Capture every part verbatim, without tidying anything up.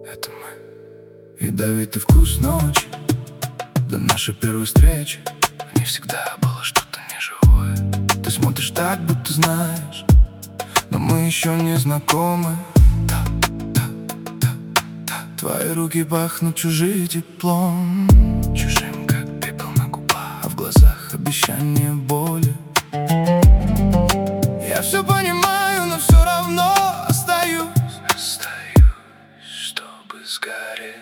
Это мы. Ядовитый вкус ночи до нашей первой встречи. В ней всегда было что-то неживое. Ты смотришь так, будто знаешь, но мы еще не знакомы. Да, да, да, да. Твои руки пахнут чужим теплом, чужим, как пепел на губах, а в глазах обещание боли. Я все понимаю, но все равно остаюсь, остаюсь, чтобы сгореть.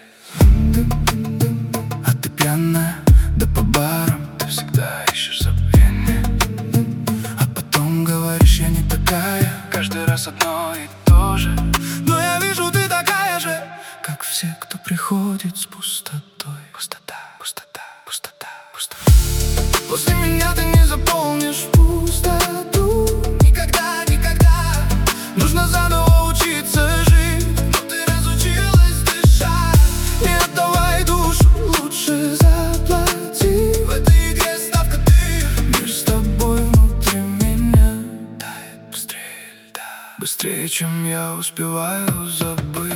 А ты пьяная, да по барам ты всегда ищешь забвение. А потом говоришь, я не такая, каждый раз одно и то же. Но я вижу, ты такая же, как все, кто приходит с пустотой. Пустота, пустота, пустота, пустота. После меня ты не заполнишь пустоту. Никогда, никогда. Нужно заново учиться жить, но ты разучилась дышать. Не отдавай душу, лучше заплати. В этой игре ставка ты. Мир с тобой внутри меня тает быстрее льда, быстрее, чем я успеваю забыть.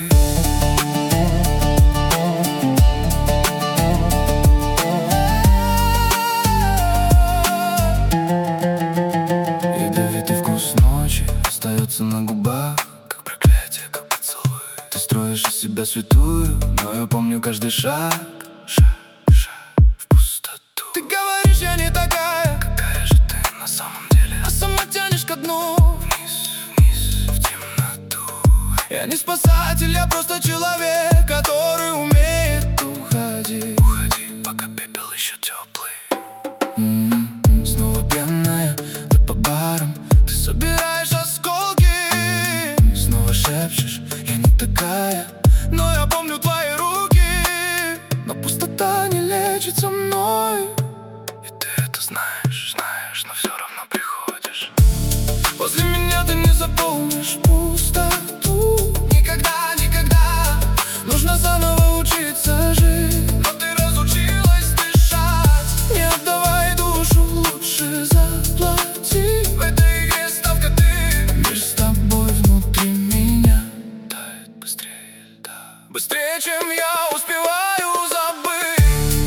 Остается на губах, как проклятие, как поцелуй. Ты строишь из себя святую, но я помню каждый шаг, шаг, шаг в пустоту. Ты говоришь, я не такая, какая же ты на самом деле, а сама тянешь ко дну, вниз, вниз, в темноту. Я не спасатель, я просто человек, который умеет уходить. Уходи, пока пепел еще теплый. М-м-м, снова пьяная, да по барам ты собираешь осколки. Снова шепчешь, я не такая, но я помню твои руки. Но пустота не лечится мной, и ты это знаешь, знаешь, но все равно приходишь. После меня ты не заполнишь пустоту. Никогда, никогда. Нужно заново учиться жить, но ты разучилась дышать. Не отдавай душу, лучше заплати. В этой игре ставка ты. Мир с тобой внутри меня тает быстрее льда, быстрее, чем я успеваю забыть.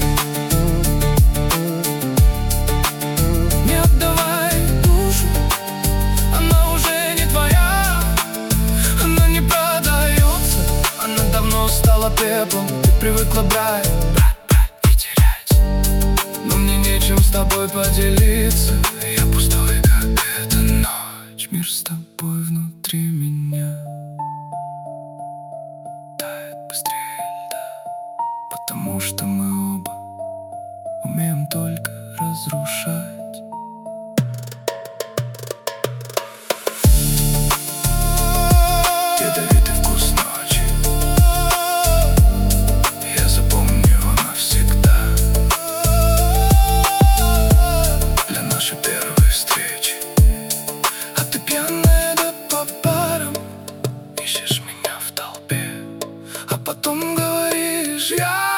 Не отдавай душу, она уже не твоя. Она не продается, она давно стала пеплом. Ты привыкла брать, брать, брать и терять, но мне нечем с тобой поделиться. Я пустой, как эта ночь. Мир с тобой внутри меня тает быстрее льда, потому что мы оба умеем только разрушать. Ядовитый вкус ночи, я запомню его навсегда. Для нашей первой встречи. А ты пьяная, да по барам ищешь меня в толпе, а потом говоришь, я